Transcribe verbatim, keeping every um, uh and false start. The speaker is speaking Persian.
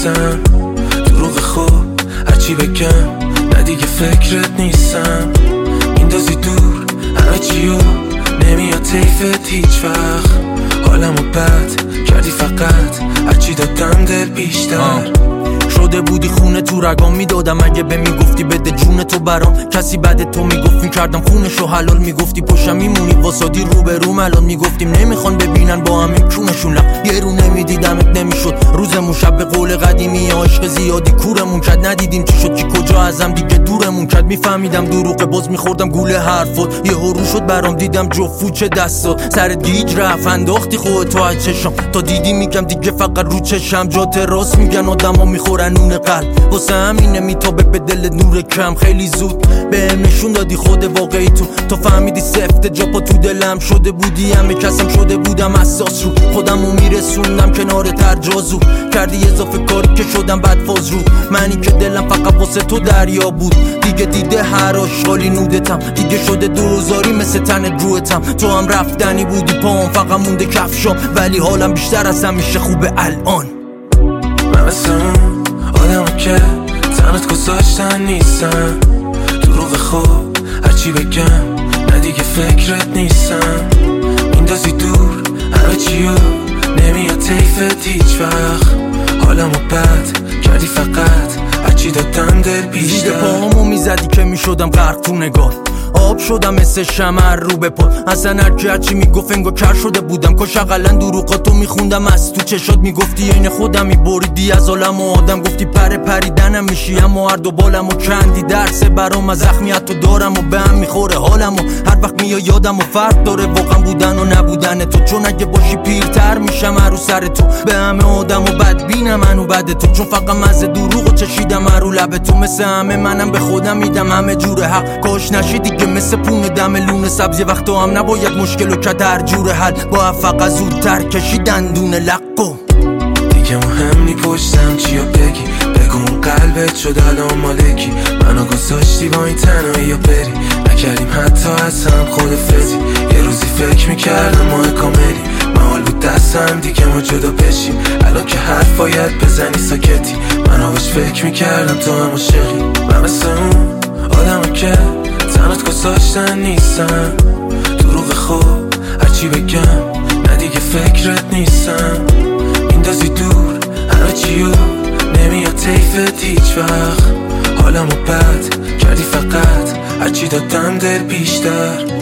نیستم، دروغ خوب هرچی بگم نه دیگه فکرت نیستم. میندازی دور همه چیو نمیاد طیفت هیچ وقت. حالمو بد کردی فقط هرچی دادم دل بیشتر. شده بودی خونه تو رگام میدادم اگه به میگفتی بده جون تو برام. کسی بعد تو میگفت میکردم خونشو حلال. میگفتی پشم میمونی واسادی رو به روم الان. میگفتیم نمیخوان ببینن با همه کونشون لب یه رو نمیدیدمت نمیشد روزمون شب. به قول قدیمی عشق زیادی کورمون کرد. ندیدیم چی شد کی کجا ازم دیگه دورمون کرد. میفهمیدم دروغه باز میخوردم گوله حرفات. یه هرو شد برام دیدم جفو چه دستا سر دیج رفت انداختی خودتو از چشم. تا دیدی میگم دیگه فقط رو چشم جات راست میگن آدما میخورن نون قلب. واسه همینه میتابه به دل نور کم. خیلی زود بهم نشون دادی خود واقعی تو. تو فهمیدی سفت جا پا تو دلم شده بودی. همه کسم شده بودم اساس رو خودمو میرسوندم کنار ترجازو. کردی اضافه کاری که شدم بعد فاز رو منی که دلم فقط واسه تو دریا بود. دیگه دیده هر آشغالی نودتم. دیگه شده دوزاری مثل تن روتم. تو هم رفتنی بودی پام فقط مونده کفشام. ولی حالم بیشتر از همیشه خوبه الان. من مثل اون آدمو که تنت گذاشتن نیستم، دروغ خوب هرچی بگم نه دیگه فکرت نیستم. میندازی دور همه چیو نمیاد طیفت هیچ وقت. حالمو بد کردی فقط هرچی دادم دل بیشتر. زیر پاهامو میزدی که میشدم غرق تو نگاه. آب شدم مثل شمر رو به پا. اصلا هرکی هرچی میگفت انگار کر شده بودم. کاش اقلا دروغاتو میخوندم از تو چشات. میگفتی عین خودم میبریدی از عالم و آدم. گفتی پر پریدنم میشی اما هر دو بالم و کندی. درسه برام از زخمیت تو دارم و به هم میخوره حالم. و هر وقت میاد یادم و فرق داره واقعا بودن و نبودن تو. چون اگه باشی پیرتر میشم هر رو سر تو. به همه آدم و بدبینم منو بد تو. چون فقط مزه دروغو چشیدم هر رو لب تو. مثل همه منم به خودم میدم همه جور حق. کاش نشیدی که مثل پونه دم لون سبز. یه وقت هم نباید مشکل و کد هر جور حل. با فقط زودتر کشیدن دون لقو. دیگه مهم نی پشتم چیا بگی. بگو اون قلبت شد الان مالکی. منو گذاشتی با این تنهایی بری. نکردیم حتی از هم خدافظی. یه روزی فکر میکردم ماه کاملی. محال بود دستم دیگه ما جدا بشیم. الان که حرف باید بزنی ساکتی. من آبش فکر میکردم تو هم عاشقی. من مثل اون آدمو که تنت گذاشتن نیستم، دروغ خوب هرچی بگم نه دیگه فکرت نیستم. میندازی دور همه چیو نمیاد طیفت هیچ وقت. حالمو بد کردی فقط هرچی دادم دل بیشتر.